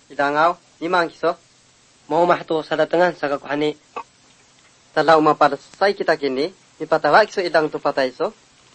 Idangaw, imang kiso. Mau mahto sa datangan sa kakuhani. Talaw mapadasay kita kini, ipatawa kiso idang to patay so.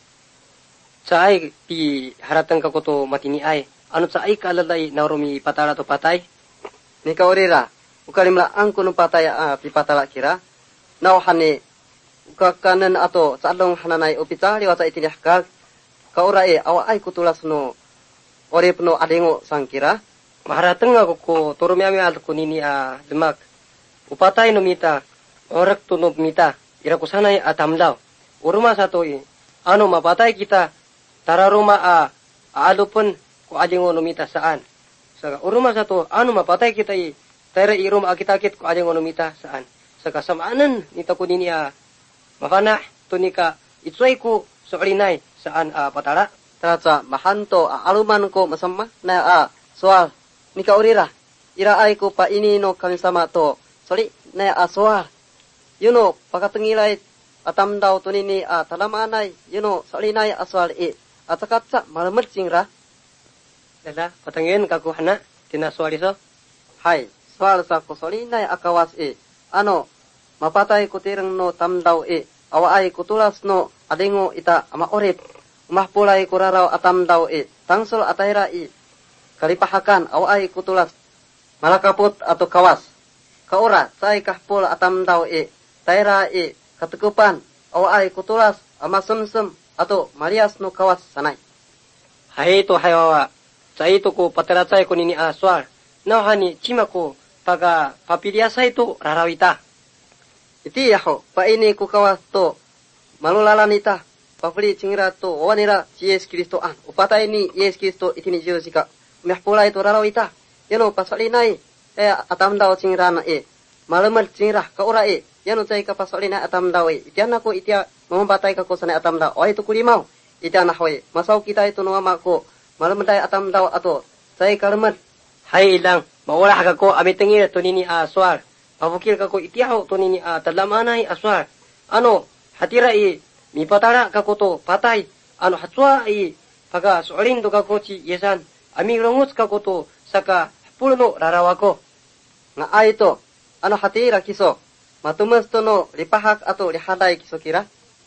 Sa ay ti haratan ka ko to matini ay. Ano sa ay kalalay na rumi patala to patay? Ni kaurira, ukalimla ang kuno patay pipatala kira. Nauhani ukakanan ato sa along hananay upita liwata itinihkag. Kaura awa ay kutulas no orip no adengo sangkira. Maharatang ako ko turumi ami al kunini demak. Upatay no mita, orak to no mita. Ira ko sanay atamdaw. Uruma sa to ano mapatay kita. Tararuma aalupon ko adengo no mita saan. Saka uruma sa to ano mapatay kita tara irum akitakit ko adengo no mita saan. Saka samaanan nita ko nini mafana to nika itsuay ko soalinay saan patara. Tratsa mahanto aluman ko masama na soal. Nika urira, ira ay ko pa inino kami sama to. Sorry, na soal. Yuno, pakatungilay atam daw to nini talamanay. Yuno, soalinay aswal at sakatsa malamat singra. Dala, patangin kakuhana, tinaswali so. Hay, soal sa ko soalinay akawas ano, mapatay ko tirang no tamdaw awa ay kutulas no adengo ita amaorip. Umahpulay kuraraw atam daw tangsol atayra kalipahakan awa ay kutulas malakaput ato kawas. Kaura say kahpul atam daw tayra katukupan awa ay kutulas amasumsum ato marias no kawas sanay. Hay to hayawa. Sa ito ko pateratsay ko nini aswal. Nauhani chima ko paga papiliasay to rarawita. Iti yaho paini ko kawas to malulalan ita. Papuli cingira to wanira si Yesus Kristo upatay ni Yesus Kristo itini Josika. Mehpulay to rarawita. Yano pasolinay atam daw cingira na malamal cingira kaura yano chay ka pasolinay atam daw itian ako itia mamabatay ka ko sanay atam daw oy to kulimaw itian na hoy masaw kita ito no ama ko malamatay atam daw ato chay kalmat. Hay ilang mawala ka ko amitengir to nini aswal. Pabukil ka ko itiaw to nini talamanay aswal. Ano hatira mi patara ka ko to patay. Ano hatswa paga soalin do ka ko ci yesan. Ami ronguts ka ko to saka pulo no rarawa ko. Nga ay to ano hatira kiso matumas to no lipahak ato lihaday kiso kira.